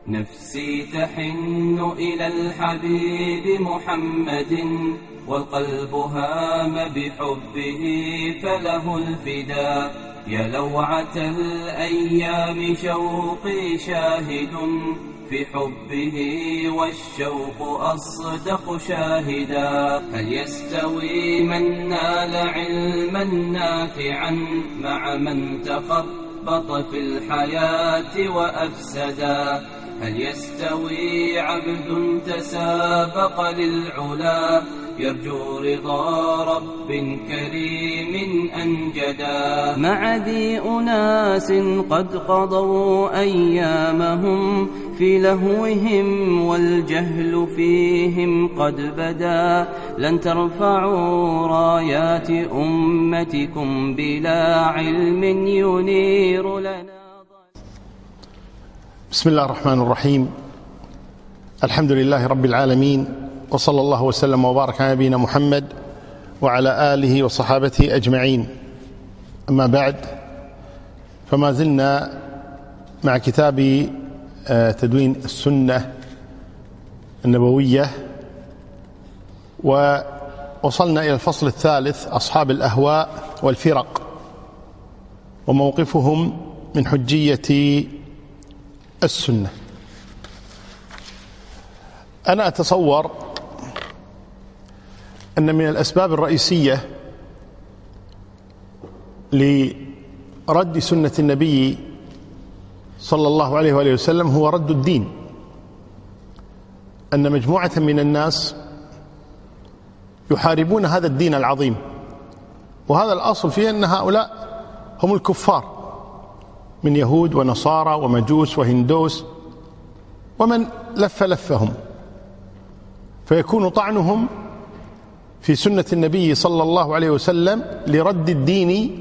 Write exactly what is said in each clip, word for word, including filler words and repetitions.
نفسي تحن إلى الحبيب محمد، والقلب هام بحبه فله الفداء. يا لوعة الأيام شوقي شاهد في حبه، والشوق أصدق شاهدا. هل يستوي من نال علما نافعا مع من تخبط في الحياة وأفسدا؟ هل يستوي عبد تسابق للعلا يرجو رضا رب كريم أنجدا، مع ذي أناس قد قضوا أيامهم في لهوهم والجهل فيهم قد بدا؟ لن ترفعوا رايات أمتكم بلا علم ينير لنا. بسم الله الرحمن الرحيم. الحمد لله رب العالمين، وصلى الله وسلم وبارك على نبينا محمد وعلى آله وصحابته أجمعين. أما بعد، فما زلنا مع كتاب تدوين السنة النبوية، ووصلنا إلى الفصل الثالث: أصحاب الأهواء والفرق وموقفهم من حجية السنة. أنا أتصور أن من الأسباب الرئيسية لرد سنة النبي صلى الله عليه وآله وسلم هو رد الدين، أن مجموعة من الناس يحاربون هذا الدين العظيم، وهذا الأصل فيه أن هؤلاء هم الكفار من يهود ونصارى ومجوس وهندوس ومن لف لفهم، فيكون طعنهم في سنة النبي صلى الله عليه وسلم لرد الدين،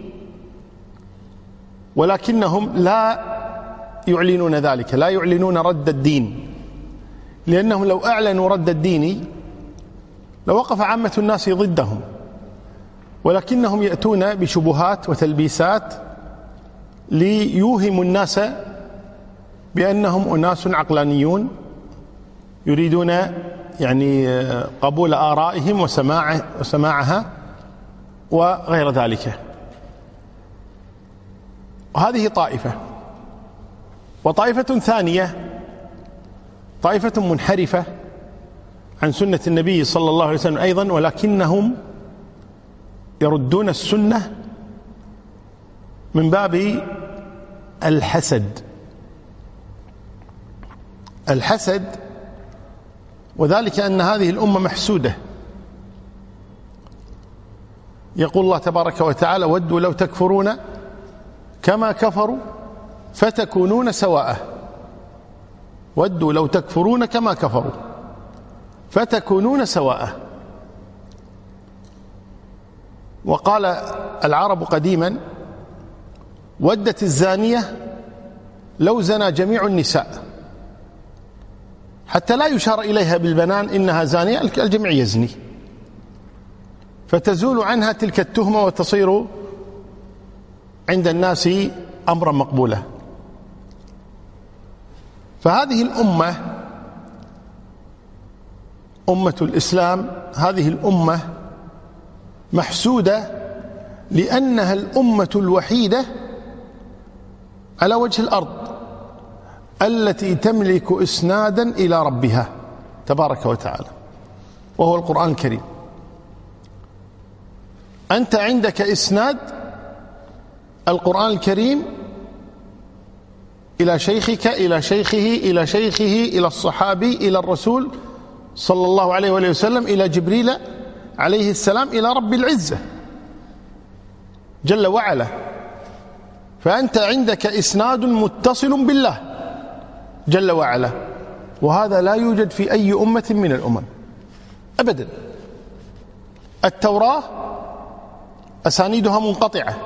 ولكنهم لا يعلنون ذلك، لا يعلنون رد الدين، لأنهم لو أعلنوا رد الدين لوقف عامة الناس ضدهم، ولكنهم يأتون بشبهات وتلبيسات ليوهموا الناس بأنهم أناس عقلانيون يريدون يعني قبول آرائهم وسماع وسماعها وغير ذلك. وهذه طائفة. وطائفة ثانية، طائفة منحرفة عن سنة النبي صلى الله عليه وسلم أيضا، ولكنهم يردون السنة من باب الحسد. الحسد، وذلك أن هذه الأمة محسودة. يقول الله تبارك وتعالى: ودوا لو تكفرون كما كفروا فتكونون سواء. ودوا لو تكفرون كما كفروا فتكونون سواء. وقال العرب قديما: ودت الزانية لو زنى جميع النساء، حتى لا يشار إليها بالبنان إنها زانية، الجميع يزني، فتزول عنها تلك التهمة وتصير عند الناس أمرا مقبولا. فهذه الأمة، أمة الإسلام، هذه الأمة محسودة لأنها الأمة الوحيدة على وجه الأرض التي تملك إسنادا إلى ربها تبارك وتعالى، وهو القرآن الكريم. أنت عندك إسناد القرآن الكريم إلى شيخك إلى شيخه إلى شيخه إلى الصحابي إلى الرسول صلى الله عليه وآله وسلم إلى جبريل عليه السلام إلى رب العزة جل وعلا. فأنت عندك إسناد متصل بالله جل وعلا، وهذا لا يوجد في أي أمة من الأمم أبدا. التوراة أسانيدها منقطعة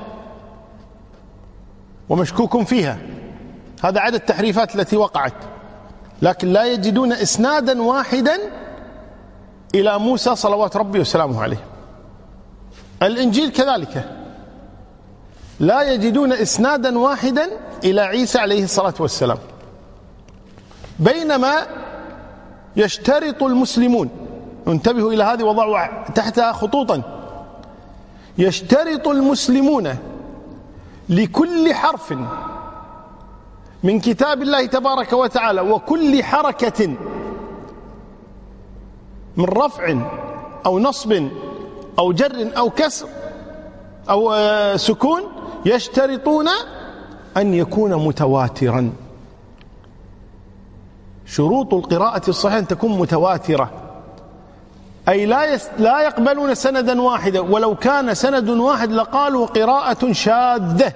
ومشكوك فيها، هذا عدد التحريفات التي وقعت، لكن لا يجدون إسنادا واحدا إلى موسى صلوات ربي وسلامه عليه. الإنجيل كذلك لا يجدون إسنادا واحدا إلى عيسى عليه الصلاة والسلام. بينما يشترط المسلمون، انتبهوا إلى هذه وضعوا تحتها خطوطا، يشترط المسلمون لكل حرف من كتاب الله تبارك وتعالى وكل حركة من رفع أو نصب أو جر أو كسر أو سكون، يشترطون أن يكون متواترا. شروط القراءة الصحيحة أن تكون متواترة، أي لا يس لا يقبلون سندا واحدا، ولو كان سند واحد لقالوا قراءة شاذة،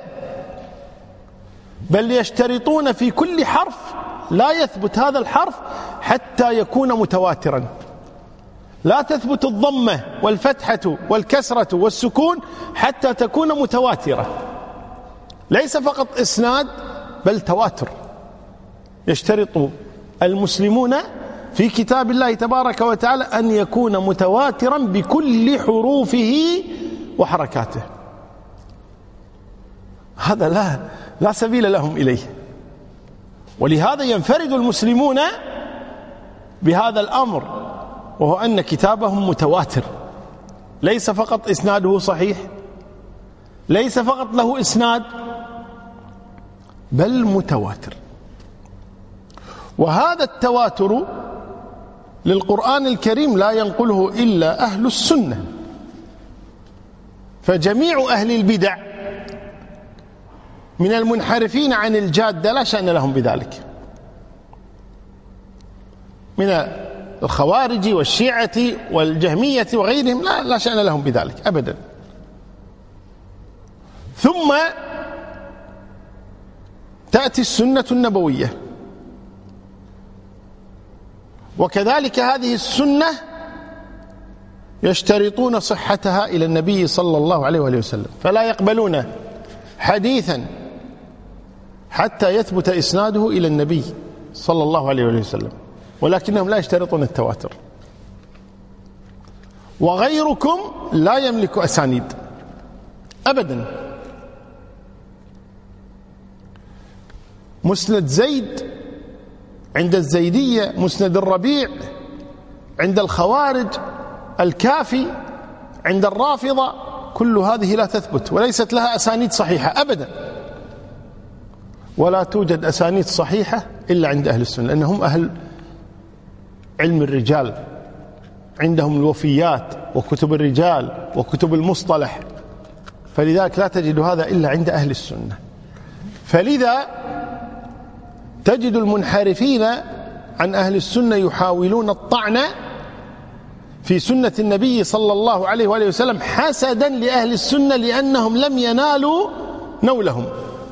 بل يشترطون في كل حرف لا يثبت هذا الحرف حتى يكون متواترا. لا تثبت الضمة والفتحة والكسرة والسكون حتى تكون متواترة، ليس فقط إسناد بل تواتر. يشترط المسلمون في كتاب الله تبارك وتعالى أن يكون متواترا بكل حروفه وحركاته. هذا لا لا سبيل لهم إليه، ولهذا ينفرد المسلمون بهذا الأمر، وهو أن كتابهم متواتر، ليس فقط إسناده صحيح، ليس فقط له إسناد، بل متواتر. وهذا التواتر للقرآن الكريم لا ينقله إلا أهل السنة، فجميع أهل البدع من المنحرفين عن الجادة لا شأن لهم بذلك، من الخوارج والشيعة والجهمية وغيرهم لا, لا شأن لهم بذلك أبدا. ثم تأتي السنة النبوية، وكذلك هذه السنة يشترطون صحتها إلى النبي صلى الله عليه وآله وسلم، فلا يقبلون حديثا حتى يثبت إسناده إلى النبي صلى الله عليه وآله وسلم، ولكنهم لا يشترطون التواتر. وغيركم لا يملك أسانيد أبدا. مسند زيد عند الزيدية، مسند الربيع عند الخوارج، الكافي عند الرافضة، كل هذه لا تثبت وليست لها أسانيد صحيحة أبدا، ولا توجد أسانيد صحيحة إلا عند أهل السنة، لأنهم أهل علم الرجال، عندهم الوفيات وكتب الرجال وكتب المصطلح، فلذلك لا تجد هذا إلا عند أهل السنة. فلذا تجد المنحرفين عن أهل السنة يحاولون الطعن في سنة النبي صلى الله عليه وآله وسلم حسدا لأهل السنة لأنهم لم ينالوا نولهم.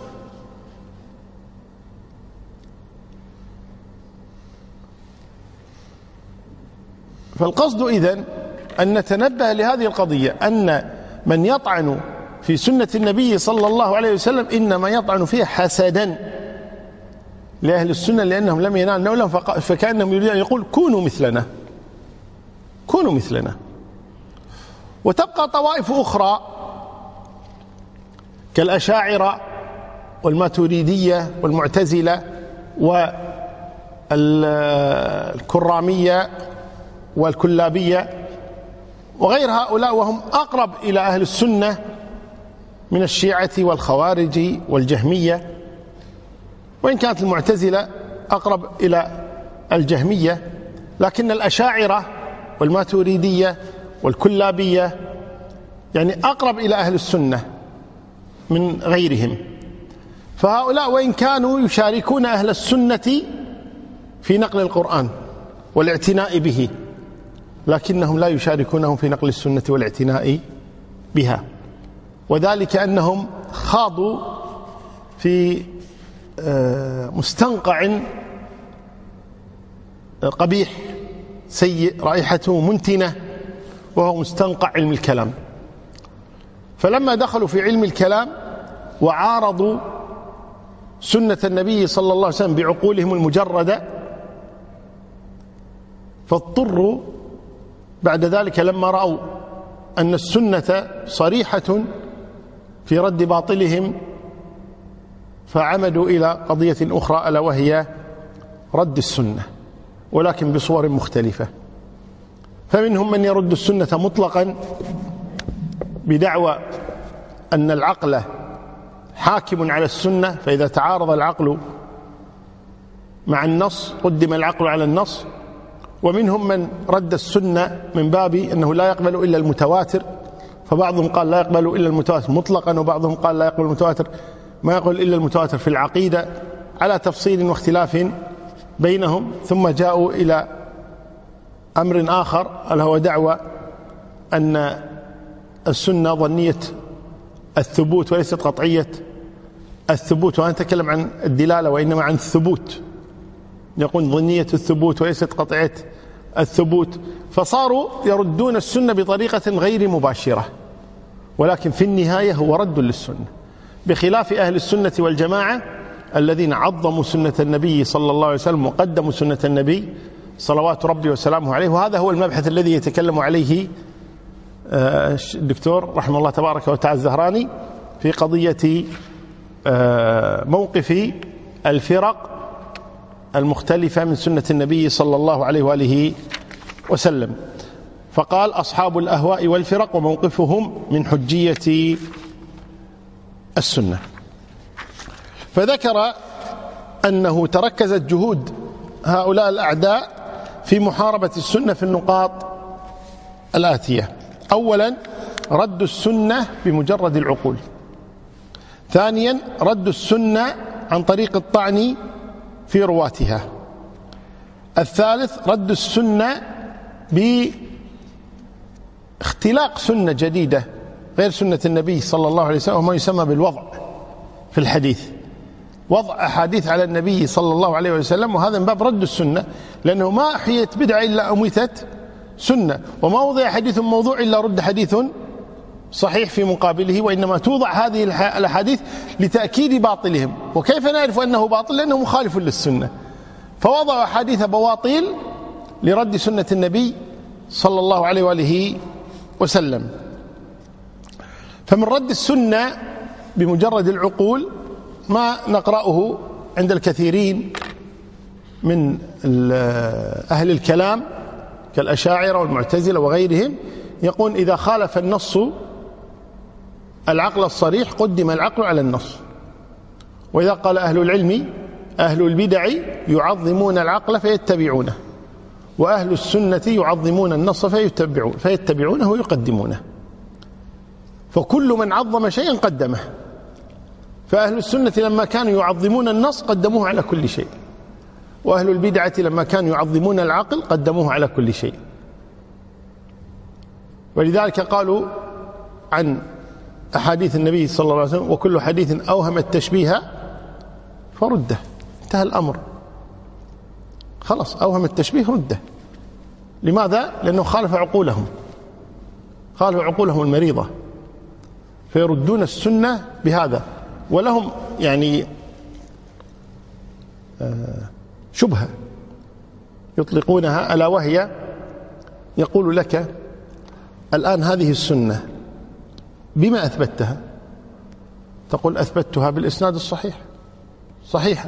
فالقصد إذن أن نتنبه لهذه القضية، أن من يطعن في سنة النبي صلى الله عليه وسلم إنما يطعن فيها حسدا لأهل السنة لأنهم لم ينالوا نولهم، فكأنهم يريدون أن يقول كونوا مثلنا، كونوا مثلنا. وتبقى طوائف أخرى كالأشاعرة والماتريدية والمعتزلة والكرامية والكلابية وغير هؤلاء، وهم أقرب إلى أهل السنة من الشيعة والخوارج والجهمية، وإن كانت المعتزلة أقرب إلى الجهمية، لكن الأشاعرة والماتريدية والكلابية يعني أقرب إلى أهل السنة من غيرهم. فهؤلاء وإن كانوا يشاركون أهل السنة في نقل القرآن والاعتناء به، لكنهم لا يشاركونهم في نقل السنة والاعتناء بها، وذلك أنهم خاضوا في مستنقع قبيح سيء رائحته منتنة، وهو مستنقع علم الكلام. فلما دخلوا في علم الكلام وعارضوا سنة النبي صلى الله عليه وسلم بعقولهم المجردة، فاضطروا بعد ذلك لما رأوا أن السنة صريحة في رد باطلهم، فعمدوا إلى قضية أخرى، ألا وهي رد السنة، ولكن بصور مختلفة. فمنهم من يرد السنة مطلقا بدعوى أن العقل حاكم على السنة، فإذا تعارض العقل مع النص قدم العقل على النص. ومنهم من رد السنة من باب أنه لا يقبل إلا المتواتر، فبعضهم قال لا يقبل إلا المتواتر مطلقا، وبعضهم قال لا يقبل المتواتر ما يقبل إلا المتواتر في العقيدة، على تفصيل واختلاف بينهم. ثم جاءوا إلى أمر آخر، ألا هو دعوى أن السنة ظنية الثبوت وليست قطعية الثبوت، وأنا أتكلم عن الدلالة وإنما عن الثبوت، يقول ظنية الثبوت وليست قطعية الثبوت. فصاروا يردون السنة بطريقة غير مباشرة، ولكن في النهاية هو رد للسنة، بخلاف أهل السنة والجماعة الذين عظموا سنة النبي صلى الله عليه وسلم وقدموا سنة النبي صلوات ربي وسلامه عليه. وهذا هو المبحث الذي يتكلم عليه الدكتور رحمه الله تبارك وتعالى الزهراني في قضية موقف الفرق المختلفة من سنة النبي صلى الله عليه وآله وسلم. فقال: أصحاب الأهواء والفرق وموقفهم من حجية السنة. فذكر أنه تركزت جهود هؤلاء الأعداء في محاربة السنة في النقاط الآتية: أولا، رد السنة بمجرد العقول. ثانيا، رد السنة عن طريق الطعن في رواتها. الثالث، رد السنة باختلاق سنة جديدة غير سنة النبي صلى الله عليه وسلم، وما يسمى بالوضع في الحديث، وضع أحاديث على النبي صلى الله عليه وسلم، وهذا من باب رد السنة، لأنه ما أحيت بدعة إلا أميتت سنة، وما وضع حديث موضوع إلا رد حديث صحيح في مقابله، وإنما توضع هذه الأحاديث لتأكيد باطلهم. وكيف نعرف أنه باطل؟ لأنه مخالف للسنة، فوضعوا أحاديث بواطيل لرد سنة النبي صلى الله عليه وآله وسلم. فمن رد السنة بمجرد العقول ما نقرأه عند الكثيرين من أهل الكلام كالأشاعرة والمعتزلة وغيرهم، يقول إذا خالف النص العقل الصريح قدم العقل على النص. وإذا قال أهل العلم أهل البدع يعظمون العقل فيتبعونه، وأهل السنة يعظمون النص فيتبعون فيتبعونه ويقدمونه. فكل من عظم شيئا قدمه، فأهل السنة لما كانوا يعظمون النص قدموه على كل شيء، وأهل البدعة لما كانوا يعظمون العقل قدموه على كل شيء. ولذلك قالوا عن أحاديث النبي صلى الله عليه وسلم: وكل حديث أوهم التشبيه فرده. انتهى الأمر، خلاص، أوهم التشبيه رده. لماذا؟ لأنه خالف عقولهم، خالف عقولهم المريضة، فيردون السنة بهذا. ولهم يعني شبهة يطلقونها، ألا وهي يقول لك: الآن هذه السنة بما أثبتها؟ تقول: أثبتها بالإسناد الصحيح، صحيحة.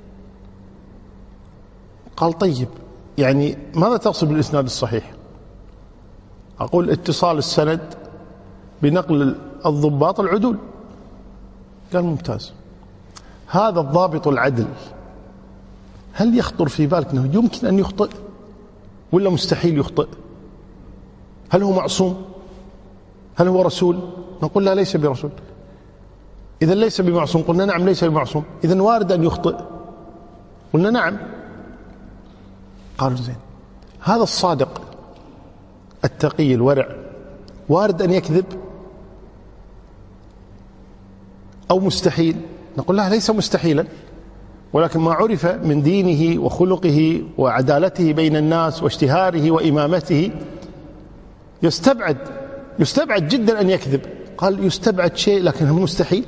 قال: طيب، يعني ماذا تقصد بالإسناد الصحيح؟ أقول: اتصال السند بنقل الضباط العدول. قال: ممتاز. هذا الضابط العدل هل يخطر في بالك أنه يمكن أن يخطئ ولا مستحيل يخطئ؟ هل هو معصوم؟ هل هو رسول؟ نقول: لا، ليس برسول. إذا ليس بمعصوم؟ قلنا: نعم، ليس بمعصوم. إذن وارد أن يخطئ؟ قلنا: نعم. قالوا: زين، هذا الصادق التقي الورع وارد أن يكذب أو مستحيل؟ نقول: لا، ليس مستحيلا، ولكن ما عرف من دينه وخلقه وعدالته بين الناس واشتهاره وإمامته يستبعد يستبعد جدا أن يكذب. قال: يستبعد شيء لكن هو مستحيل؟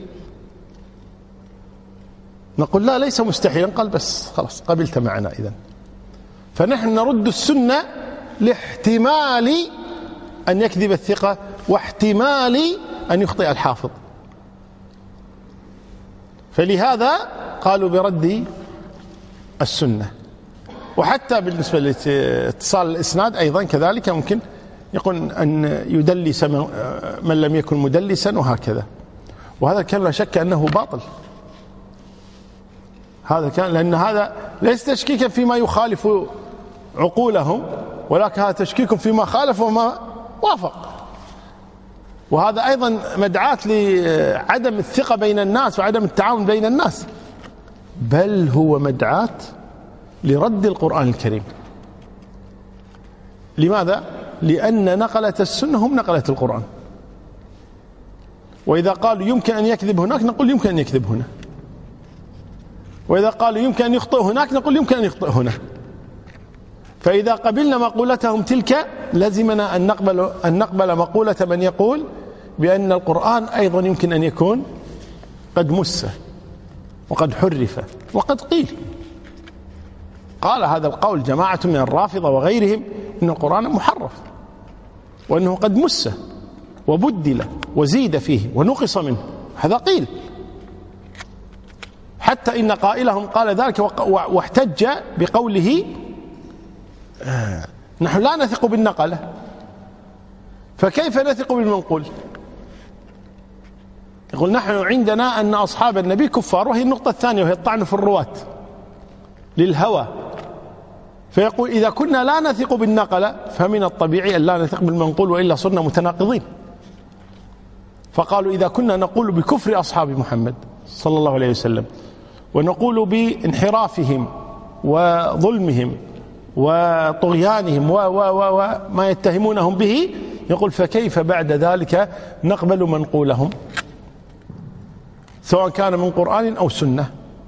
نقول: لا، ليس مستحيلا. قال: بس خلاص، قبلت معنا إذن. فنحن نرد السنة لاحتمال أن يكذب الثقة واحتمال أن يخطئ الحافظ. فلهذا قالوا برد السنة. وحتى بالنسبة لاتصال الإسناد أيضا كذلك ممكن يقول أن يدلس من لم يكن مدلسا وهكذا. وهذا كان لا شك أنه باطل، هذا كان لأن هذا ليس تشكيكا فيما يخالف عقولهم، ولكن هذا تشكيك فيما خالف وما وافق. وهذا أيضا مدعاة لعدم الثقة بين الناس وعدم التعاون بين الناس، بل هو مدعاة لرد القرآن الكريم. لماذا؟ لأن نقلة السنة هم نقلة القرآن، وإذا قالوا يمكن أن يكذب هناك نقول يمكن أن يكذب هنا، وإذا قالوا يمكن أن يخطئ هناك نقول يمكن أن يخطئ هنا. فإذا قبلنا مقولتهم تلك لزمنا أن نقبل أن نقبل مقولة من يقول بأن القرآن أيضا يمكن أن يكون قد مس وقد حرف وقد قيل. قال هذا القول جماعة من الرافضة وغيرهم إن القرآن محرف، وأنه قد مس وبدل وزيد فيه ونقص منه، هذا قيل. حتى إن قائلهم قال ذلك واحتج بقوله آه نحن لا نثق بالنقلة، فكيف نثق بالمنقول؟ يقول نحن عندنا أن أصحاب النبي كفار، وهي النقطة الثانية وهي الطعن في الرواة للهوى. فيقول إذا كنا لا نثق بالنقلة فمن الطبيعي أن لا نثق بالمنقول، وإلا صرنا متناقضين. فقالوا إذا كنا نقول بكفر أصحاب محمد صلى الله عليه وسلم ونقول بانحرافهم وظلمهم وطغيانهم وما يتهمونهم به، يقول فكيف بعد ذلك نقبل منقولهم سواء كان من قرآن أو سنة؟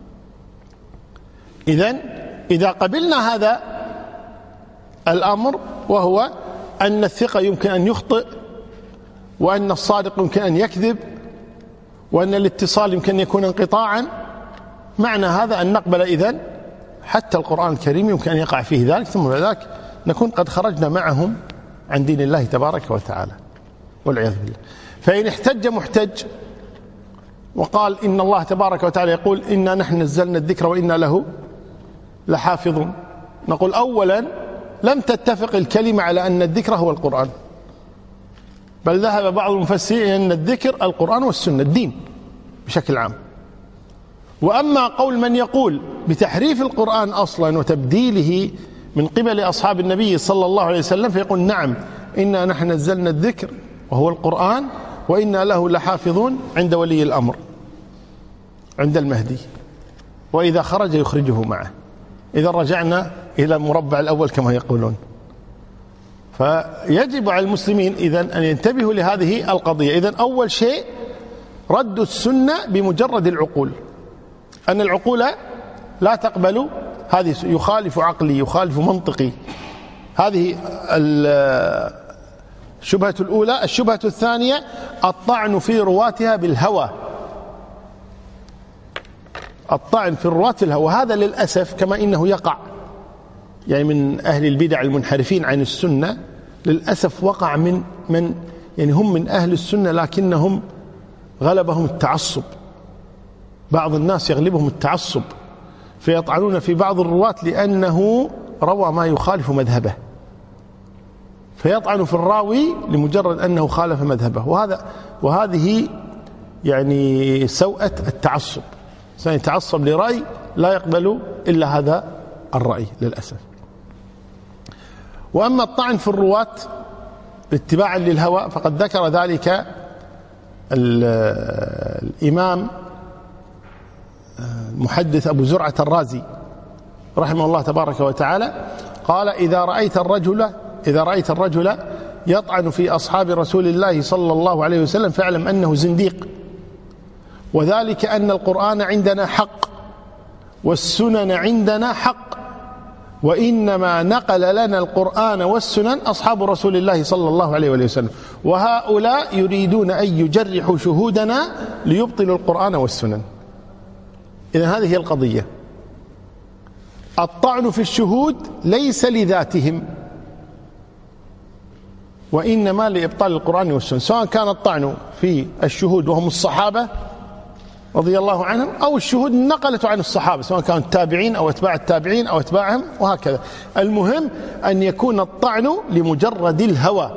إذن إذا قبلنا هذا الأمر، وهو أن الثقة يمكن أن يخطئ، وأن الصادق يمكن أن يكذب، وأن الاتصال يمكن أن يكون انقطاعا، معنى هذا أن نقبل إذن حتى القرآن الكريم يمكن أن يقع فيه ذلك، ثم بعد ذلك نكون قد خرجنا معهم عن دين الله تبارك وتعالى والعياذ بالله. فإن احتج محتج وقال إن الله تبارك وتعالى يقول إنا نحن نزلنا الذكر وإنا له لحافظون، نقول أولا لم تتفق الكلمة على أن الذكر هو القرآن، بل ذهب بعض المفسرين أن الذكر القرآن والسنة الدين بشكل عام. وأما قول من يقول بتحريف القرآن أصلا وتبديله من قبل أصحاب النبي صلى الله عليه وسلم، فيقول نعم إنا نحن نزلنا الذكر وهو القرآن وإنا له لحافظون عند ولي الأمر عند المهدي، وإذا خرج يخرجه معه. إذا رجعنا إلى المربع الأول كما يقولون. فيجب على المسلمين إذن أن ينتبهوا لهذه القضية. إذن أول شيء رد السنة بمجرد العقول، أن العقول لا تقبل هذه، يخالف عقلي يخالف منطقي. هذه الشبهة الأولى. الشبهة الثانية الطعن في رواتها بالهوى، الطعن في الرواة الهوى. هذا للأسف كما إنه يقع يعني من أهل البدع المنحرفين عن السنة، للأسف وقع من من يعني هم من أهل السنة لكنهم غلبهم التعصب. بعض الناس يغلبهم التعصب فيطعنون في بعض الرواة لأنه روى ما يخالف مذهبه، فيطعن في الراوي لمجرد أنه خالف مذهبه. وهذا وهذه يعني سوءة التعصب، سيتعصب لرأي لا يقبل إلا هذا الرأي للأسف. وأما الطعن في الرواة اتباعا للهوى فقد ذكر ذلك الإمام المحدث أبو زرعة الرازي رحمه الله تبارك وتعالى، قال إذا رأيت الرجل إذا رأيت الرجل يطعن في أصحاب رسول الله صلى الله عليه وسلم فاعلم أنه زنديق، وذلك أن القرآن عندنا حق والسنن عندنا حق، وإنما نقل لنا القرآن والسنن أصحاب رسول الله صلى الله عليه وسلم، وهؤلاء يريدون أن يجرحوا شهودنا ليبطلوا القرآن والسنن. إذن هذه هي القضية. الطعن في الشهود ليس لذاتهم، وإنما لإبطال القرآن والسنة، سواء كان الطعن في الشهود وهم الصحابة رضي الله عنهم، أو الشهود نقلته عن الصحابة سواء كانوا التابعين أو أتباع التابعين أو أتباعهم وهكذا. المهم أن يكون الطعن لمجرد الهوى،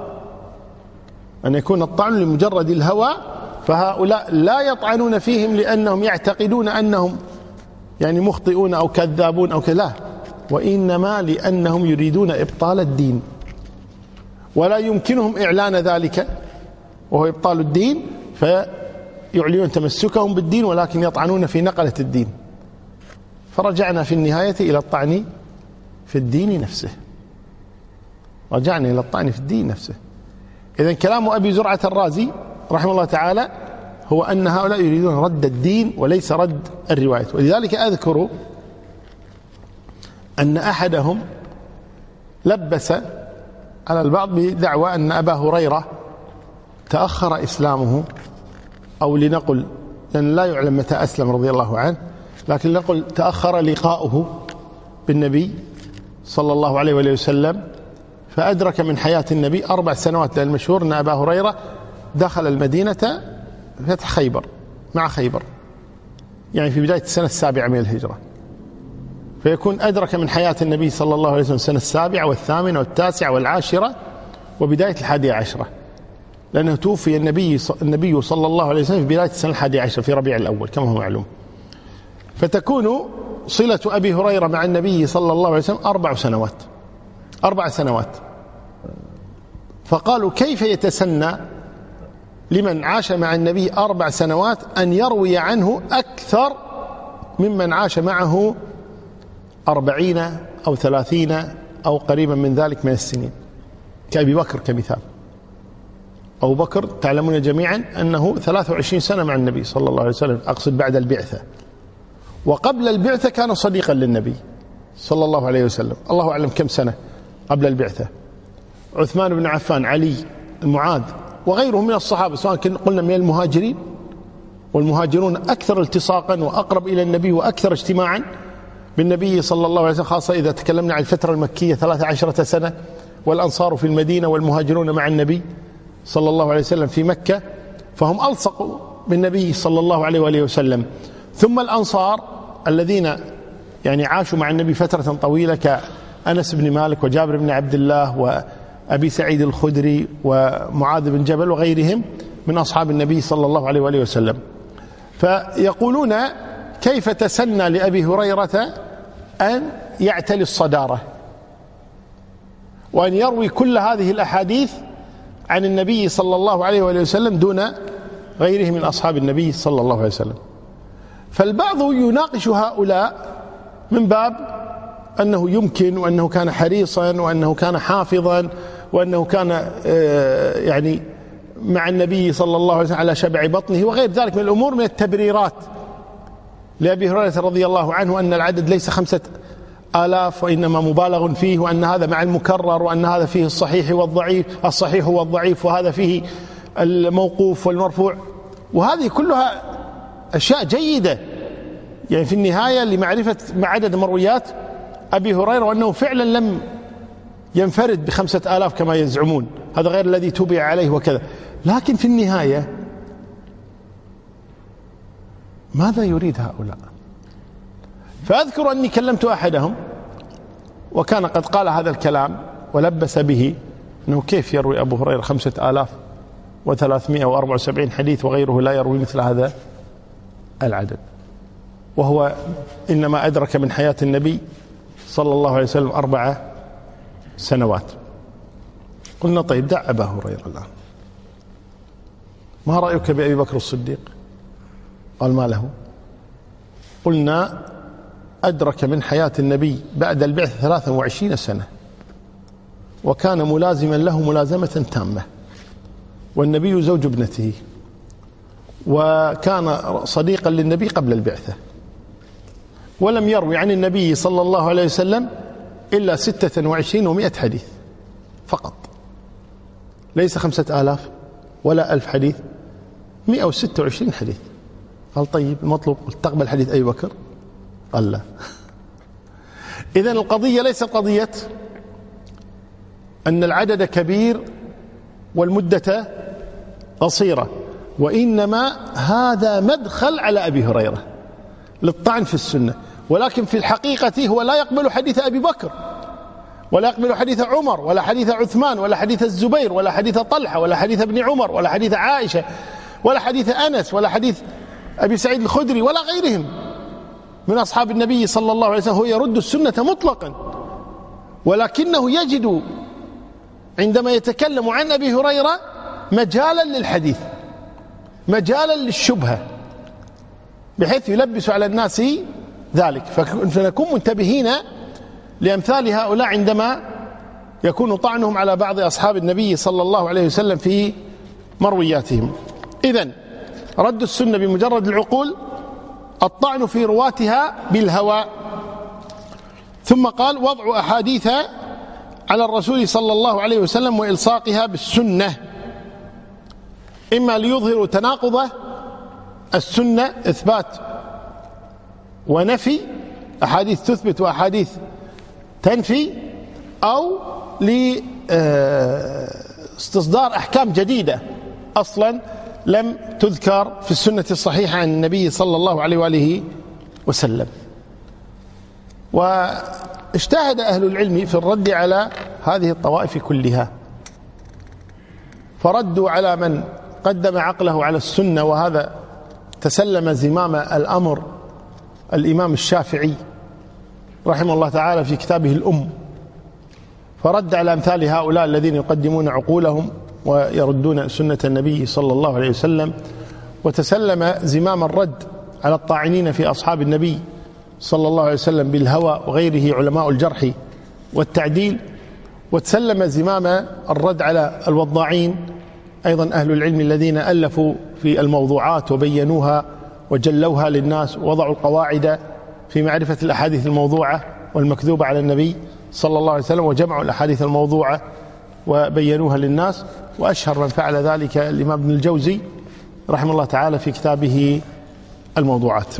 أن يكون الطعن لمجرد الهوى، فهؤلاء لا يطعنون فيهم لأنهم يعتقدون أنهم يعني مخطئون أو كذابون أو كذا، وإنما لأنهم يريدون إبطال الدين، ولا يمكنهم إعلان ذلك وهو إبطال الدين، فيعلنون تمسكهم بالدين ولكن يطعنون في نقلة الدين. فرجعنا في النهاية إلى الطعن في الدين نفسه، رجعنا إلى الطعن في الدين نفسه. إذن كلام أبي زرعة الرازي رحمه الله تعالى هو أن هؤلاء يريدون رد الدين وليس رد الرواية. ولذلك أذكر أن أحدهم لبس على البعض بدعوى أن أبا هريرة تأخر إسلامه، أو لنقل لأن لا يعلم متى أسلم رضي الله عنه، لكن نقول تأخر لقاؤه بالنبي صلى الله عليه وآله وسلم، فأدرك من حياة النبي أربع سنوات، لأن المشهور أن أبا هريرة دخل المدينة فتح خيبر مع خيبر، يعني في بداية السنة السابعة من الهجرة، فيكون أدرك من حياة النبي صلى الله عليه وسلم السنة السابعة والثامنة والتاسعة والعاشرة وبداية الحادية عشرة، لأنه توفي النبي النبي صلى الله عليه وسلم في بداية السنة الحادية عشرة في ربيع الأول كما هو معلوم. فتكون صلة أبي هريرة مع النبي صلى الله عليه وسلم أربع سنوات أربع سنوات فقالوا كيف يتسنى لمن عاش مع النبي أربع سنوات أن يروي عنه أكثر ممن عاش معه أربعين أو ثلاثين أو قريبا من ذلك من السنين، كأبي بكر كمثال. أبو بكر تعلمون جميعا أنه ثلاث وعشرين سنة مع النبي صلى الله عليه وسلم، أقصد بعد البعثة، وقبل البعثة كان صديقا للنبي صلى الله عليه وسلم، الله أعلم كم سنة قبل البعثة. عثمان بن عفان، علي، معاذ وغيرهم من الصحابة، سواء قلنا من المهاجرين، والمهاجرون أكثر التصاقا وأقرب إلى النبي وأكثر اجتماعا بالنبي صلى الله عليه وسلم، خاصة إذا تكلمنا عن الفترة المكية ثلاث عشرة سنة، والأنصار في المدينة والمهاجرون مع النبي صلى الله عليه وسلم في مكة، فهم ألصقوا بالنبي صلى الله عليه وآله وسلم. ثم الأنصار الذين يعني عاشوا مع النبي فترة طويلة كأنس بن مالك وجابر بن عبد الله وأبي سعيد الخدري ومعاذ بن جبل وغيرهم من أصحاب النبي صلى الله عليه وآله وسلم. فيقولون كيف تسنى لأبي هريرة أن يعتلي الصدارة وأن يروي كل هذه الأحاديث عن النبي صلى الله عليه وآله وسلم دون غيره من أصحاب النبي صلى الله عليه وسلم. فالبعض يناقش هؤلاء من باب أنه يمكن، وأنه كان حريصا، وأنه كان حافظا، وأنه كان يعني مع النبي صلى الله عليه وسلم على شبع بطنه وغير ذلك من الأمور، من التبريرات لأبي هريرة رضي الله عنه أن العدد ليس خمسة آلاف وإنما مبالغ فيه، وأن هذا مع المكرر، وأن هذا فيه الصحيح والضعيف الصحيح والضعيف، وهذا فيه الموقوف والمرفوع، وهذه كلها أشياء جيدة يعني في النهاية لمعرفة عدد مرويات أبي هريرة، وأنه فعلا لم ينفرد بخمسة آلاف كما يزعمون، هذا غير الذي تبع عليه وكذا. لكن في النهاية ماذا يريد هؤلاء؟ فأذكر أني كلمت أحدهم وكان قد قال هذا الكلام ولبس به، أنه كيف يروي أبو هريرة خمسة آلاف وثلاثمائة وأربعة وسبعين حديث وغيره لا يروي مثل هذا العدد، وهو إنما أدرك من حياة النبي صلى الله عليه وسلم أربع سنوات. قلنا طيب دع أبا هريرة الآن، ما رأيك بأبي بكر الصديق؟ قال ما له؟ قلنا أدرك من حياة النبي بعد البعث ثلاثة وعشرين سنة، وكان ملازما له ملازمة تامة، والنبي زوج ابنته، وكان صديقا للنبي قبل البعثة، ولم يروي عن النبي صلى الله عليه وسلم إلا ستة وعشرين ومائة حديث فقط، ليس خمسة آلاف ولا ألف حديث، مائة وستة وعشرين حديث. قال طيب المطلوب تقبل حديث أبي بكر؟ قال لا. إذن القضية ليست قضية أن العدد كبير والمدة قصيرة، وإنما هذا مدخل على أبي هريرة للطعن في السنة، ولكن في الحقيقة هو لا يقبل حديث أبي بكر، ولا يقبل حديث عمر، ولا حديث عثمان، ولا حديث الزبير، ولا حديث طلحة، ولا حديث ابن عمر، ولا حديث عائشة، ولا حديث أنس، ولا حديث أبي سعيد الخدري، ولا غيرهم من أصحاب النبي صلى الله عليه وسلم. هو يرد السنة مطلقا، ولكنه يجد عندما يتكلم عن أبي هريرة مجالا للحديث، مجالا للشبهة، بحيث يلبس على الناس ذلك. فنكون منتبهين لأمثال هؤلاء عندما يكون طعنهم على بعض أصحاب النبي صلى الله عليه وسلم في مروياتهم. إذن رد السنة بمجرد العقول، الطعن في رواتها بالهوى. ثم قال وضع أحاديث على الرسول صلى الله عليه وسلم وإلصاقها بالسنة، إما ليظهروا تناقض السنة إثبات ونفي، أحاديث تثبت وأحاديث تنفي، أو لاستصدار أحكام جديدة أصلا لم تذكر في السنة الصحيحة عن النبي صلى الله عليه وآله وسلم. واجتهد أهل العلم في الرد على هذه الطوائف كلها، فردوا على من قدم عقله على السنة، وهذا تسلم زمام الأمر الإمام الشافعي رحمه الله تعالى في كتابه الأم، فرد على أمثال هؤلاء الذين يقدمون عقولهم ويردون سنة النبي صلى الله عليه وسلم، وتسلم زمام الرد على الطاعنين في أصحاب النبي صلى الله عليه وسلم بالهوى وغيره علماء الجرح والتعديل، وتسلم زمام الرد على الوضاعين أيضا أهل العلم الذين ألفوا في الموضوعات وبينوها وجلوها للناس، ووضعوا القواعد في معرفة الأحاديث الموضوعة والمكذوبة على النبي صلى الله عليه وسلم، وجمعوا الأحاديث الموضوعة وبينوها للناس. وأشهر من فعل ذلك الإمام ابن الجوزي رحمه الله تعالى في كتابه الموضوعات.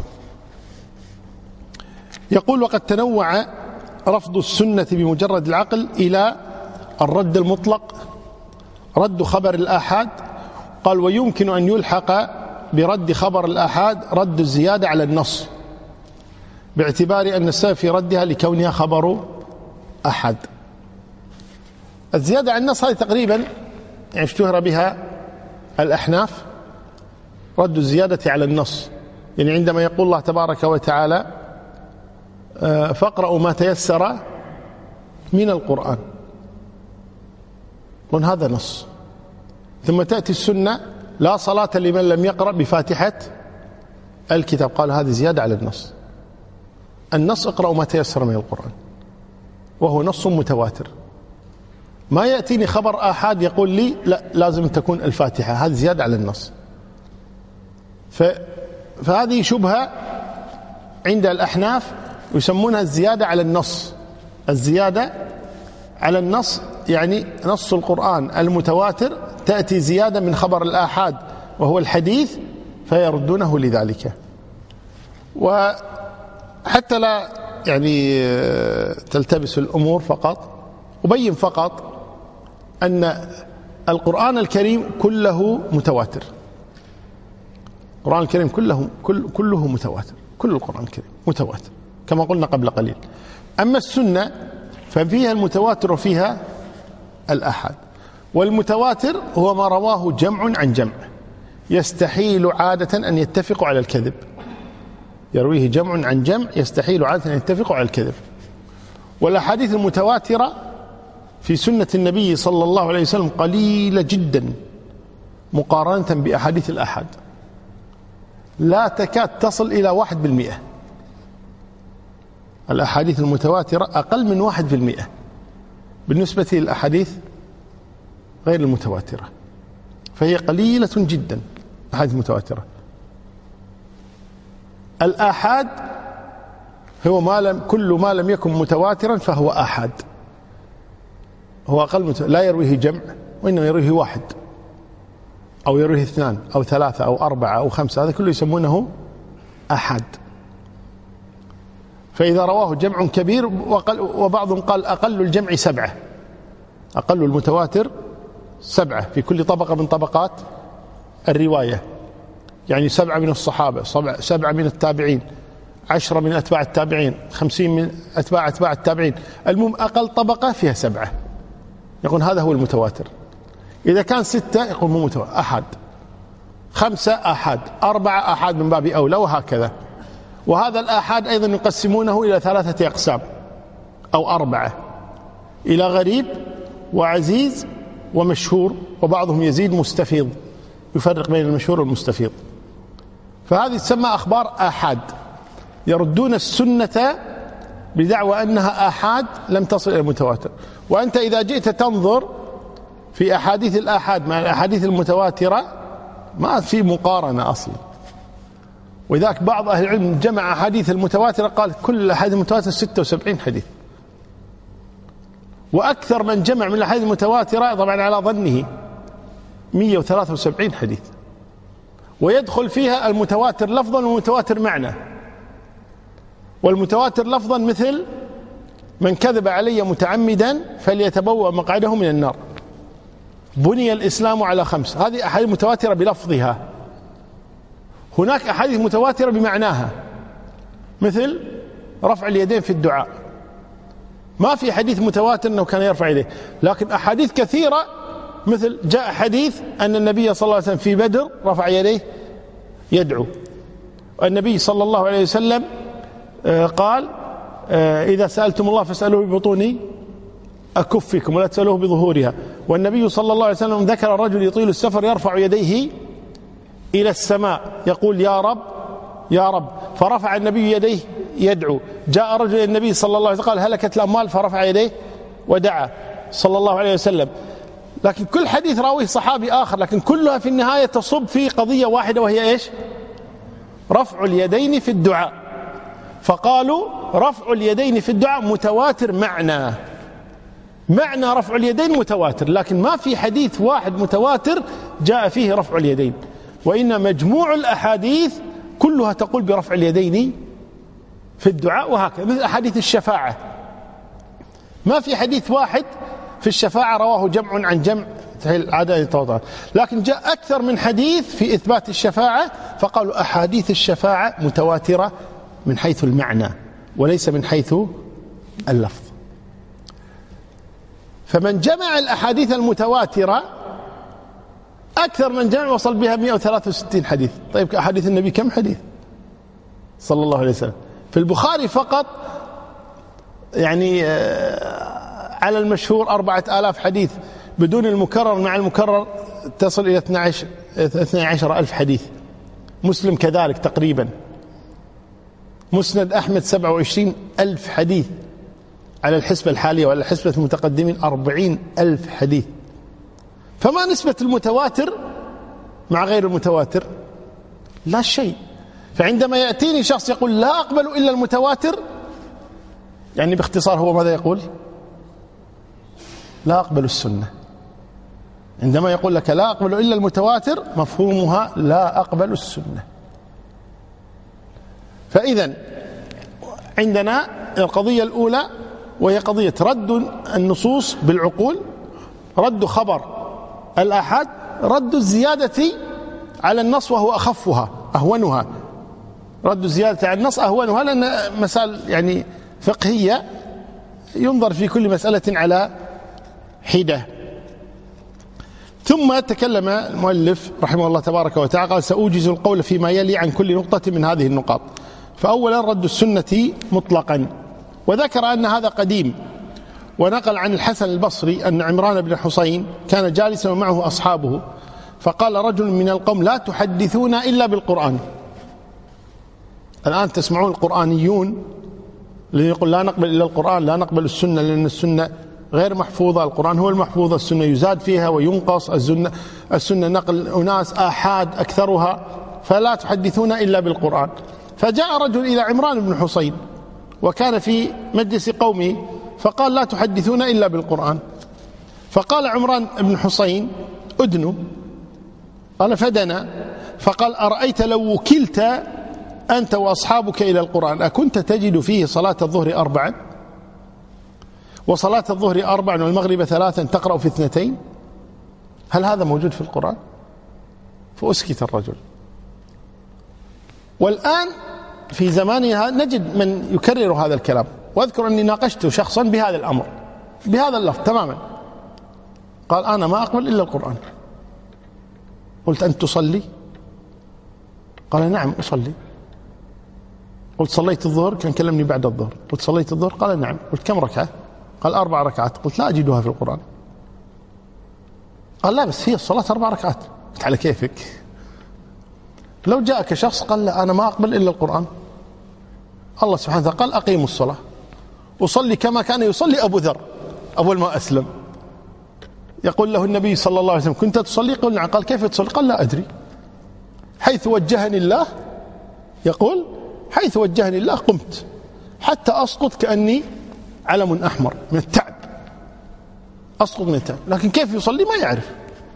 يقول وقد تنوع رفض السنة بمجرد العقل إلى الرد المطلق، رد خبر الآحاد، قال ويمكن أن يلحق برد خبر الآحاد رد الزيادة على النص، باعتبار أن السبب في ردها لكونها خبر أحد. الزيادة على النص هذه تقريبا يعني اشتهر بها الأحناف، رد الزيادة على النص، يعني عندما يقول الله تبارك وتعالى فاقرأوا ما تيسر من القرآن، قل هذا نص. ثم تأتي السنة لا صلاة لمن لم يقرأ بفاتحة الكتاب، قال هذه زيادة على النص. النص اقرأوا ما تيسر من القرآن، وهو نص متواتر. ما يأتيني خبر آحاد يقول لي لا لازم تكون الفاتحة، هذه زيادة على النص. فهذه شبهة عند الأحناف يسمونها الزيادة على النص. الزيادة على النص يعني نص القرآن المتواتر تأتي زيادة من خبر الآحاد وهو الحديث، فيردونه لذلك. وحتى لا يعني تلتبس الأمور فقط، أبين فقط أن القرآن الكريم كله متواتر. القرآن الكريم كله كل كله متواتر، كل القرآن الكريم متواتر كما قلنا قبل قليل. أما السنة ففيها المتواتر وفيها الآحاد، والمتواتر هو ما رواه جمع عن جمع، يستحيل عادة أن يتفقوا على الكذب. يرويه جمع عن جمع يستحيل عادة أن يتفقوا على الكذب. والأحاديث المتواترة في سنة النبي صلى الله عليه وسلم قليلة جدا مقارنة بأحاديث الآحاد، لا تكاد تصل إلى واحد بالمئة. الأحاديث المتواترة أقل من واحد بالمئة بالنسبة للأحاديث غير المتواترة، فهي قليلة جدا أحاديث متواترة. الآحاد هو ما لم كل ما لم يكن متواترا فهو آحاد، هو أقل متواتر، لا يرويه جمع وإنما يرويه واحد أو يرويه اثنان أو ثلاثة أو أربعة أو خمسة، هذا كله يسمونه آحاد. فإذا رواه جمع كبير، وبعضهم قال أقل الجمع سبعة، أقل المتواتر سبعة في كل طبقة من طبقات الرواية، يعني سبعة من الصحابة، سبعة من التابعين، عشرة من أتباع التابعين، خمسين من أتباع أتباع التابعين، المهم أقل طبقة فيها سبعة، يقول هذا هو المتواتر. إذا كان ستة يقول مو متواتر، أحد، خمسة آحاد، أربعة آحاد من باب أولى، وهكذا. وهذا الآحاد أيضا يقسمونه إلى ثلاثة أقسام أو أربعة، إلى غريب وعزيز ومشهور، وبعضهم يزيد مستفيض، يفرق بين المشهور والمستفيض. فهذه تسمى أخبار آحاد، يردون السنة بدعوى أنها آحاد لم تصل إلى المتواتر. وأنت إذا جئت تنظر في أحاديث الآحاد مع الأحاديث المتواترة ما في مقارنة أصلا. وذاك بعض أهل العلم جمع أحاديث المتواترة قال كل الأحاديث المتواترة ستة وسبعين حديث، وأكثر من جمع من الأحاديث المتواترة طبعا على ظنه مئة وثلاثة وسبعين حديث، ويدخل فيها المتواتر لفظا والمتواتر معنى. والمتواتر لفظا مثل من كذب علي متعمدا فليتبوأ مقعده من النار، بني الإسلام على خمس، هذه أحاديث متواترة بلفظها. هناك أحاديث متواترة بمعناها مثل رفع اليدين في الدعاء، ما في حديث متواتر أنه كان يرفع يديه، لكن أحاديث كثيرة مثل جاء حديث أن النبي صلى الله عليه وسلم في بدر رفع يديه يدعو. النبي صلى الله عليه وسلم قال إذا سألتم الله فاسألوه ببطون أكفكم ولا تسألوه بظهورها. والنبي صلى الله عليه وسلم ذكر الرجل يطيل السفر يرفع يديه إلى السماء يقول يا رب يا رب، فرفع النبي يديه يدعو. جاء رجل النبي صلى الله عليه وسلم قال هلكت الأموال فرفع يديه ودعا صلى الله عليه وسلم. لكن كل حديث راويه صحابي آخر، لكن كلها في النهاية تصب في قضية واحدة، وهي إيش؟ رفع اليدين في الدعاء. فقالوا رفع اليدين في الدعاء متواتر معنى، معنى رفع اليدين متواتر، لكن ما في حديث واحد متواتر جاء فيه رفع اليدين، وإن مجموع الأحاديث كلها تقول برفع اليدين في الدعاء. وهكذا مثل أحاديث الشفاعة، ما في حديث واحد في الشفاعة رواه جمع عن جمع عدد التواتر، لكن جاء أكثر من حديث في إثبات الشفاعة، فقالوا أحاديث الشفاعة متواترة من حيث المعنى وليس من حيث اللفظ. فمن جمع الأحاديث المتواترة أكثر من جمع وصل بها مئة وثلاثة وستين حديث. طيب أحاديث النبي كم حديث صلى الله عليه وسلم؟ في البخاري فقط يعني على المشهور أربعة آلاف حديث، بدون المكرر مع المكرر تصل إلى اثني عشر ألف حديث. مسلم كذلك تقريبا. مسند أحمد سبعة وعشرين ألف حديث على الحسبة الحالية، وعلى حسبة المتقدمين أربعين ألف حديث. فما نسبة المتواتر مع غير المتواتر؟ لا شيء. فعندما يأتيني شخص يقول لا أقبل إلا المتواتر، يعني باختصار هو ماذا يقول؟ لا أقبل السنة. عندما يقول لك لا أقبل إلا المتواتر مفهومها لا أقبل السنة. فإذا عندنا القضية الأولى وهي قضية رد النصوص بالعقول، رد خبر الآحاد، رد الزيادة على النص وهو أخفها أهونها. رد الزيادة على النص أهونها، لأن مسائل يعني فقهية ينظر في كل مسألة على حدة. ثم تكلم المؤلف رحمه الله تبارك وتعالى قال سأوجز القول فيما يلي عن كل نقطة من هذه النقاط. فأولا رد السنة مطلقا، وذكر أن هذا قديم، ونقل عن الحسن البصري أن عمران بن حسين كان جالسا ومعه أصحابه، فقال رجل من القوم لا تحدثون إلا بالقرآن. الآن تسمعون القرآنيون الذين يقول لا نقبل إلا القرآن، لا نقبل السنة لأن السنة غير محفوظة، القرآن هو المحفوظ، السنة يزاد فيها وينقص، السنة, السنة نقل أناس آحاد أكثرها، فلا تحدثون إلا بالقرآن. فجاء رجل إلى عمران بن حسين وكان في مجلس قومه فقال لا تحدثون إلا بالقرآن. فقال عمران بن حسين أدنوا، قال فدنا، فقال أرأيت لو وكلت أنت وأصحابك إلى القرآن أكنت تجد فيه صلاة الظهر أربعا وصلاة الظهر أربعا والمغرب ثلاثا تقرأ في اثنتين؟ هل هذا موجود في القرآن؟ فأسكت الرجل. والآن في زماننا نجد من يكرر هذا الكلام. وأذكر أني ناقشت شخصا بهذا الأمر بهذا اللفظ تماما، قال أنا ما أقبل إلا القرآن. قلت أنت تصلي؟ قال نعم أصلي. قلت صليت الظهر؟ كان كلمني بعد الظهر. قلت صليت الظهر؟ قال نعم. قلت كم ركعة؟ قال أربع ركعات. قلت لا أجدها في القرآن. قال لا بس هي الصلاة أربع ركعات. قلت على كيفك. لو جاءك شخص قال لا أنا ما أقبل إلا القرآن، الله سبحانه وتعالى قال أقيموا الصلاة، أصلي كما كان يصلي أبو ذر أول ما أسلم. يقول له النبي صلى الله عليه وسلم كنت تصلي؟ قل نعم. قال كيف تصلي؟ قال لا أدري، حيث وجهني الله، يقول حيث وجهني الله قمت حتى أسقط كأني علم أحمر من التعب، أسقط من التعب. لكن كيف يصلي ما يعرف.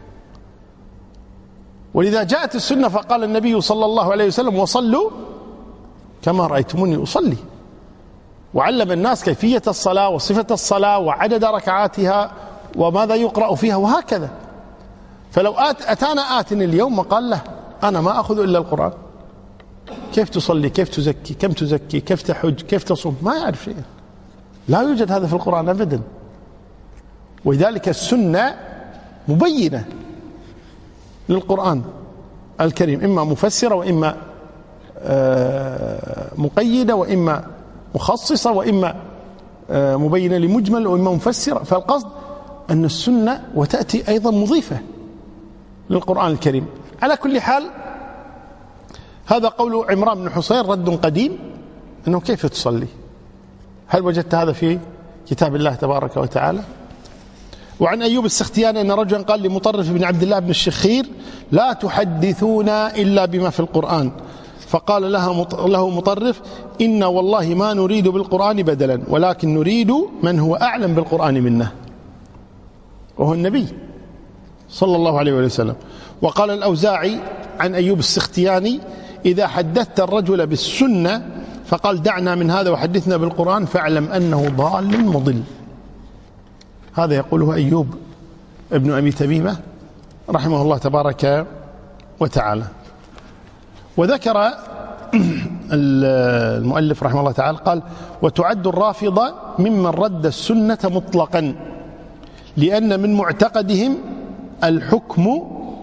ولذا جاءت السنة فقال النبي صلى الله عليه وسلم وصلوا كما رأيتموني أصلي، وعلم الناس كيفية الصلاة وصفة الصلاة وعدد ركعاتها وماذا يقرأ فيها وهكذا. فلو آت أتانا آت اليوم وقال له أنا ما أخذ إلا القرآن، كيف تصلي؟ كيف تزكي؟ كم تزكي؟ كيف تحج؟ كيف تصوم؟ ما يعرف شيء، لا يوجد هذا في القرآن أبدا. ولذلك السنة مبينة للقرآن الكريم، إما مفسرة وإما مقيدة وإما مخصصة وإما مبينة لمجمل وإما مفسرة. فالقصد أن السنة وتأتي أيضا مضيفة للقرآن الكريم. على كل حال هذا قول عمران بن حصين رد قديم أنه كيف تصلي؟ هل وجدت هذا في كتاب الله تبارك وتعالى؟ وعن أيوب السختياني أن رجلا قال لمطرف بن عبد الله بن الشخير لا تحدثونا إلا بما في القرآن، فقال لها له مطرف إن والله ما نريد بالقرآن بدلا ولكن نريد من هو أعلم بالقرآن منه، وهو النبي صلى الله عليه وسلم. وقال الأوزاعي عن أيوب السختياني إذا حدثت الرجل بالسنة فقال دعنا من هذا وحدثنا بالقرآن فاعلم أنه ضال مضل. هذا يقوله أيوب ابن أبي تميمة رحمه الله تبارك وتعالى. وذكر المؤلف رحمه الله تعالى قال وتعد الرافضة ممن رد السنة مطلقا لأن من معتقدهم الحكم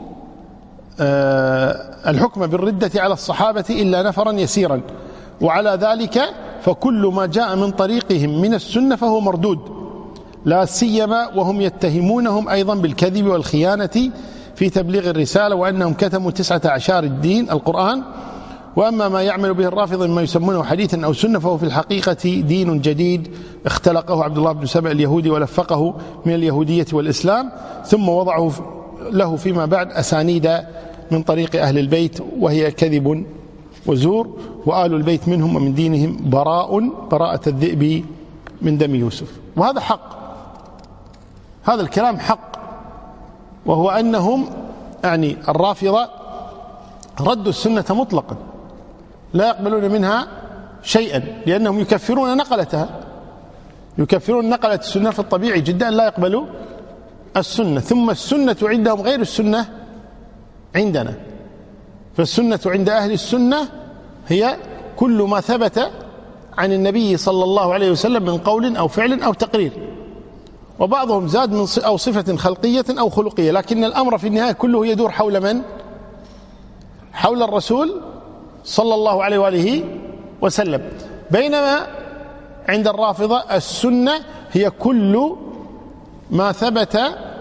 الحكم بالردة على الصحابة إلا نفرا يسيرا، وعلى ذلك فكل ما جاء من طريقهم من السنة فهو مردود، لا سيما وهم يتهمونهم أيضا بالكذب والخيانة في تبليغ الرسالة وأنهم كتموا تسعة عشر الدين القرآن. وأما ما يعمل به الرافضة مما يسمونه حديثا أو سنة فهو في الحقيقة دين جديد اختلقه عبد الله بن سبأ اليهودي ولفقه من اليهودية والإسلام ثم وضعه له فيما بعد أسانيد من طريق أهل البيت وهي كذب وزور، وآل البيت منهم ومن دينهم براء براءة الذئب من دم يوسف. وهذا حق، هذا الكلام حق، وهو أنهم يعني الرافضة ردوا السنة مطلقا لا يقبلون منها شيئا لأنهم يكفرون نقلتها، يكفرون نقلة السنة في الطبيعي جدا لا يقبلوا السنة. ثم السنة عندهم غير السنة عندنا، فالسنة عند أهل السنة هي كل ما ثبت عن النبي صلى الله عليه وسلم من قول أو فعل أو تقرير، وبعضهم زاد من أو صفة خلقية أو خلقية، لكن الأمر في النهاية كله يدور حول من؟ حول الرسول صلى الله عليه وآله وسلم. بينما عند الرافضة السنة هي كل ما ثبت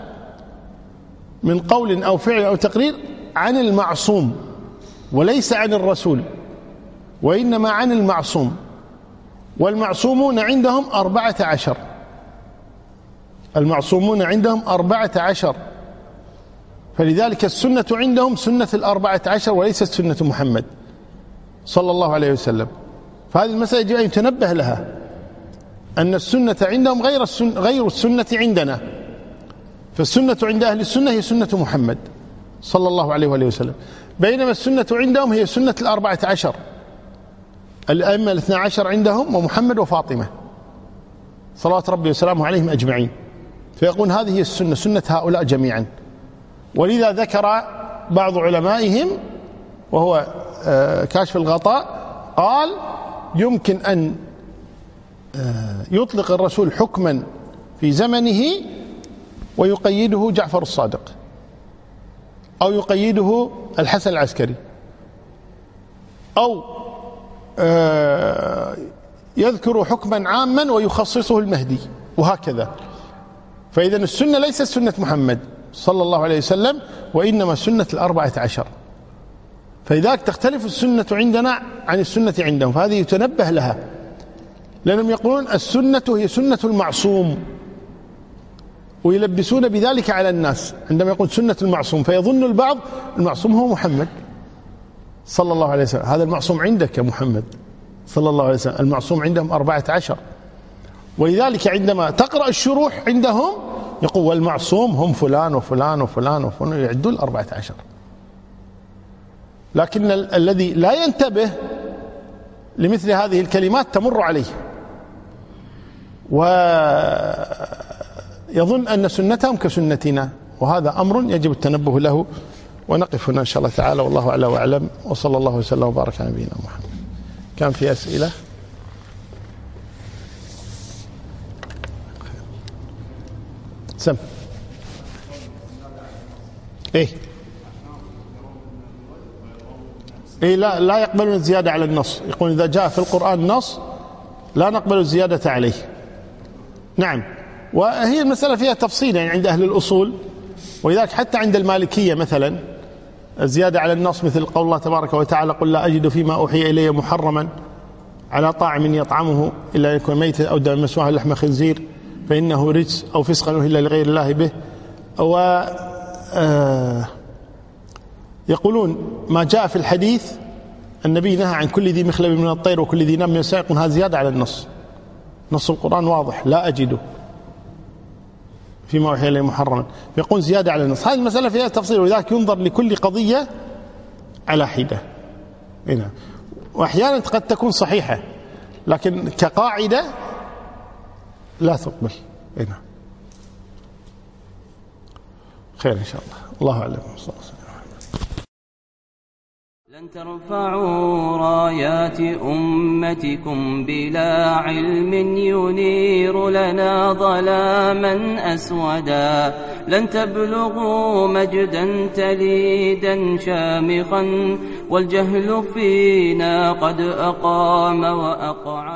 من قول أو فعل أو تقرير عن المعصوم وليس عن الرسول، وإنما عن المعصوم. والمعصومون عندهم أربعة عشر، المعصومون عندهم أربعة عشر، فلذلك السنة عندهم سنة الأربعة عشر وليست سنة محمد صلى الله عليه وسلم. فهذه المسألة يجب أن يتنبه لها، أن السنة عندهم غير السنة, غير السنة عندنا. فالسنة عند أهل السنة هي سنة محمد صلى الله عليه وآله وسلم، بينما السنة عندهم هي سنة الأربعة عشر، الأئمة الاثنى عشر عندهم ومحمد وفاطمة صلوات ربي وسلامه عليهم أجمعين. فيقول هذه هي السنة، سنة هؤلاء جميعا. ولذا ذكر بعض علمائهم وهو كاشف الغطاء قال يمكن أن يطلق الرسول حكما في زمنه ويقيده جعفر الصادق أو يقيده الحسن العسكري أو يذكر حكما عاما ويخصصه المهدي وهكذا. فإذا السنة ليست سنة محمد صلى الله عليه وسلم وإنما سنة الأربعة عشر، فلذلك تختلف السنة عندنا عن السنة عندهم، فهذه يتنبه لها، لأنهم يقولون السنة هي سنة المعصوم ويلبسون بذلك على الناس عندما يقول سنة المعصوم، فيظن البعض المعصوم هو محمد صلى الله عليه وسلم. هذا المعصوم عندك يا محمد صلى الله عليه وسلم، المعصوم عندهم أربعة عشر. ولذلك عندما تقرأ الشروح عندهم يقول والمعصوم هم فلان وفلان وفلان وفلان، يعدون الأربعة عشر. لكن ال الذي لا ينتبه لمثل هذه الكلمات تمر عليه ويظن أن سنتهم كسنتنا، وهذا أمر يجب التنبه له. ونقف هنا إن شاء الله تعالى، والله أعلى وأعلم، وصلى الله وسلم وبارك على نبينا محمد. كان في أسئلة؟ سم إيه إيه لا لا يقبلون الزيادة على النص، يقول إذا جاء في القرآن نص لا نقبل الزيادة عليه. نعم، وهي المسألة فيها تفصيل يعني عند أهل الأصول، ولذلك حتى عند المالكية مثلا الزيادة على النص مثل قول الله تبارك وتعالى قل لا أجد فيما أوحي إلي محرما على طاعم يطعمه إلا أن يكون ميتا أو دما مسفوحا لحم خنزير فإنه رجس أو فسقا أهل لغير الله به. و آه يقولون ما جاء في الحديث النبي نهى عن كل ذي مخلب من الطير وكل ذي نم من السائق، هذا زيادة على النص، نص القرآن واضح لا أجده فيما أوحي إليه محرما، يقول زيادة على النص. هذه المسألة فيها تفصيل، ولذلك ينظر لكل قضية على حدة هنا، وأحيانا قد تكون صحيحة لكن كقاعدة لا تقبل هنا. خير إن شاء الله، الله أعلم. صلى الله عليه وسلم. لن ترفعوا رايات أمتكم بلا علم ينير لنا ظلاما أسودا، لن تبلغوا مجدا تليدا شامخا والجهل فينا قد أقام وأقعد.